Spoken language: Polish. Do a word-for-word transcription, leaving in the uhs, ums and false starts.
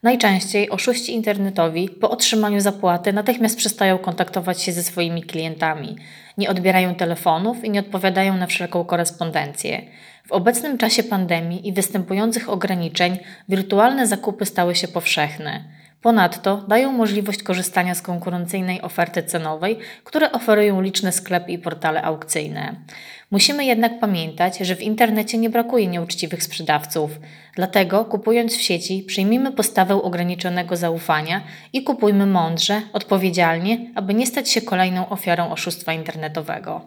Najczęściej oszuści internetowi po otrzymaniu zapłaty natychmiast przestają kontaktować się ze swoimi klientami, nie odbierają telefonów i nie odpowiadają na wszelką korespondencję. W obecnym czasie pandemii i występujących ograniczeń wirtualne zakupy stały się powszechne. Ponadto dają możliwość korzystania z konkurencyjnej oferty cenowej, które oferują liczne sklepy i portale aukcyjne. Musimy jednak pamiętać, że w internecie nie brakuje nieuczciwych sprzedawców. Dlatego kupując w sieci przyjmijmy postawę ograniczonego zaufania i kupujmy mądrze, odpowiedzialnie, aby nie stać się kolejną ofiarą oszustwa internetowego.